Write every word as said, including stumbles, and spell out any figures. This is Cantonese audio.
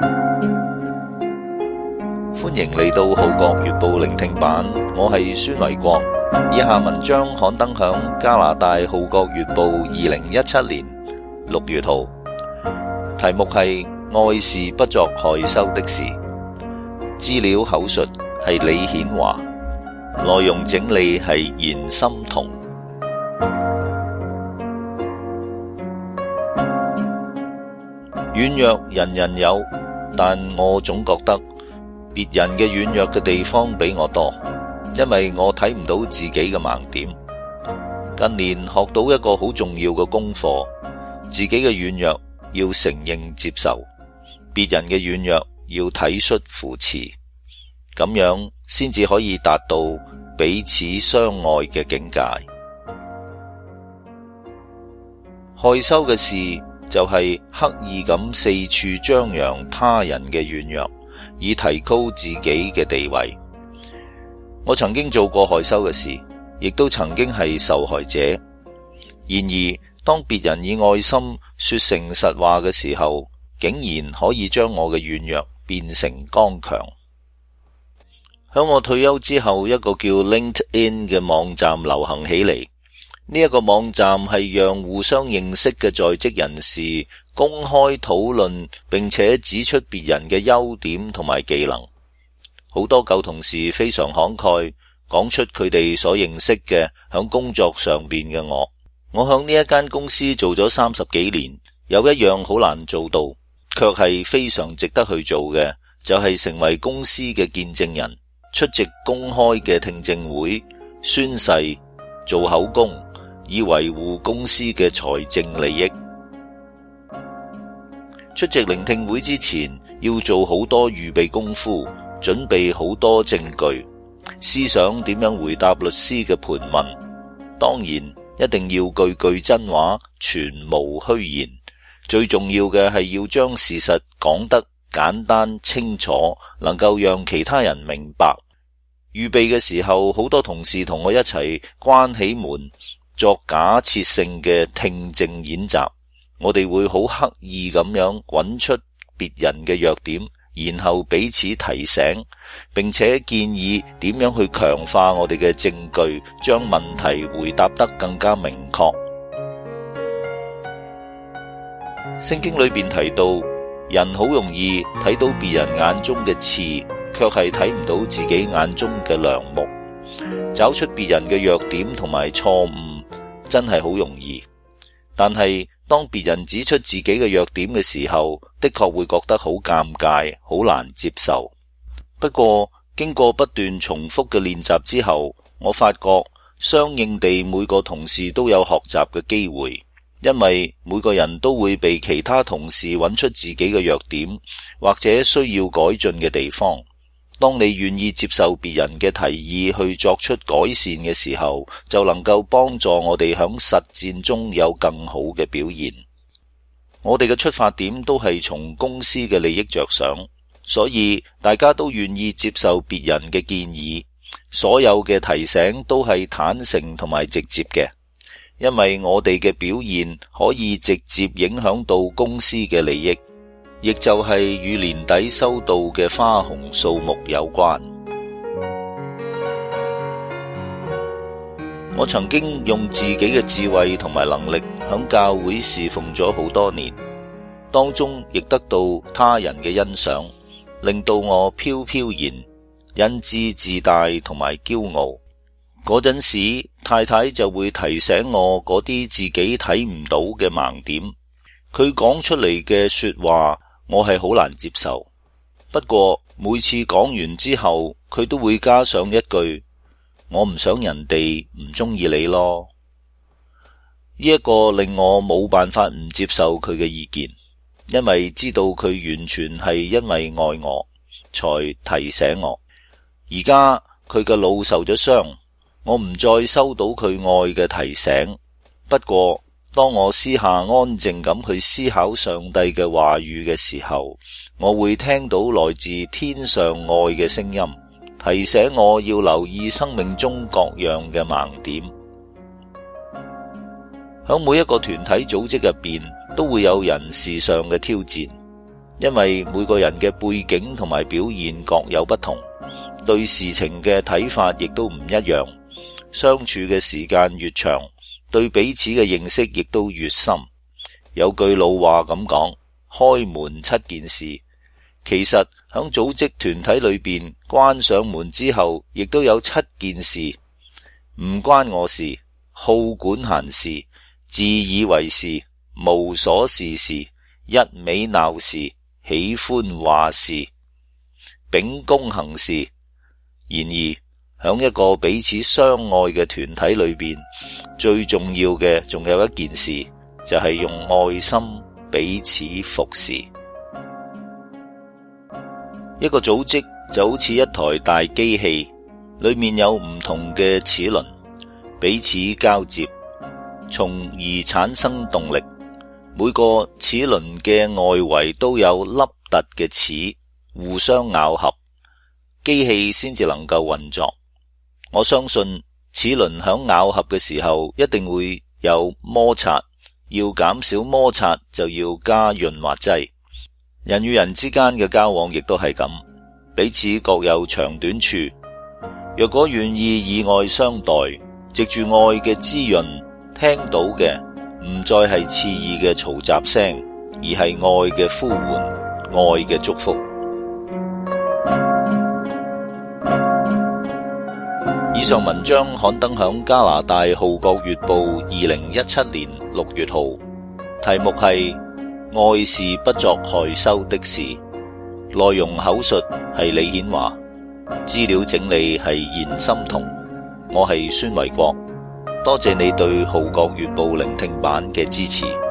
歡迎嚟到《號角月報》聆聽版，我係孫維國。以下文章刊登響加拿大《號角月報》二零一七年六月號，題目係愛是不作害羞的事。資料口述係李顯華，內容整理係嚴心彤。軟弱人人有，但我總覺得別人嘅軟弱嘅地方比我多，因為我睇唔到自己嘅盲點。近年學到一個好重要嘅功課，自己嘅軟弱要承認接受，別人嘅軟弱要體恤扶持，咁樣先至可以達到彼此相愛嘅境界。害羞嘅事就係刻意咁四處張揚他人嘅軟弱，以提高自己嘅地位。我曾經做過害羞嘅事，亦都曾經係受害者。然而，當別人以愛心說誠實話嘅時候，竟然可以將我嘅軟弱變成剛強。響我退休之後，一個叫 LinkedIn 嘅網站流行起嚟。呢一個網站係讓互相認識嘅在職人士公開討論，並且指出別人嘅優點同埋技能。好多舊同事非常慷慨，講出佢哋所認識嘅響工作上邊嘅我。我響呢一間公司做咗三十幾年，有一樣好難做到，卻係非常值得去做嘅，就係成為公司嘅見證人，出席公開嘅聽證會，宣誓，做口供，以維護公司嘅財政利益。出席聆聽會之前，要做好多預備功夫，準備好多證據，思想點樣回答律師嘅盤問。當然一定要句句真話，全無虛言。最重要嘅係要將事實講得簡單清楚，能夠讓其他人明白。預備嘅時候，好多同事同我一齊關起門作假設性嘅聽證演習。我哋會好刻意咁樣揾出別人嘅弱點，然後彼此提醒，並且建議點樣去強化我哋嘅證據，將問題回答得更加明確。聖經裏邊提到，人好容易睇到別人眼中嘅刺，卻係睇唔到自己眼中嘅梁木。找出別人嘅弱點同埋錯誤，真係好容易。但係當別人指出自己嘅弱點嘅時候，的確會覺得好尷尬，好難接受。不過經過不斷重複嘅練習之後，我發覺相應地每個同事都有學習嘅機會，因為每個人都會被其他同事揾出自己嘅弱點，或者需要改進嘅地方。當你願意接受別人嘅提議去作出改善嘅時候，就能夠幫助我哋響實戰中有更好嘅表現。我哋嘅出發點都係從公司嘅利益着想，所以大家都願意接受別人嘅建議。所有嘅提醒都係坦誠同埋直接嘅，因為我哋嘅表現可以直接影響到公司嘅利益，亦就係與年底收到嘅花紅數目有關。我曾經用自己嘅智慧同埋能力響教會侍奉咗好多年，當中亦得到他人嘅欣賞，令到我飄飄然，因之自大同埋驕傲。嗰陣時，太太就會提醒我嗰啲自己睇唔到嘅盲點。佢講出嚟嘅說話，我係好難接受。不過每次講完之後，佢都會加上一句：我唔想人哋唔中意你咯。呢一個令我冇辦法唔接受佢嘅意見，因為知道佢完全係因為愛我，才提醒我。而家佢嘅腦受咗傷，我唔再收到佢愛嘅提醒。不過當我私下安靜咁去思考上帝嘅話語嘅時候，我會聽到來自天上愛嘅聲音，提醒我要留意生命中各樣嘅盲點。響每一個團體組織入邊，都會有人事上嘅挑戰。 因為每個人嘅背景同埋表現各有不同，對事情嘅睇法亦都唔一樣，相處嘅時間越長，對彼此嘅認識亦都越深。有句老話咁講，開門七件事，其實響組織團體裏邊，關上門之後亦都有七件事，唔關我事，好管閒事，自以為是，無所事事，一味鬧事，喜歡話事，秉公行事。然而響一個彼此相愛嘅團體裏邊，最重要嘅仲有一件事，就係用愛心彼此服侍。一個組織就好似一台大機器，裏面有唔同嘅齒輪，彼此交接，從而產生動力。每個齒輪嘅外圍都有凹凸嘅齒，互相咬合，機器先至能夠運作。我相信齒輪響咬合嘅時候一定會有摩擦，要減少摩擦就要加潤滑劑。人與人之間嘅交往亦都係咁，彼此各有長短處。若果願意以愛相待，藉住愛嘅滋潤，聽到嘅唔再係刺耳嘅嘈雜聲，而係愛嘅呼喚，愛嘅祝福。以上文章刊登響加拿大《號角月報》二零一七年六月號，題目係愛是不作害羞的事，內容口述係李顯華，資料整理係嚴心彤，我係孫維國，多謝你對《號角月報》聆聽版嘅支持。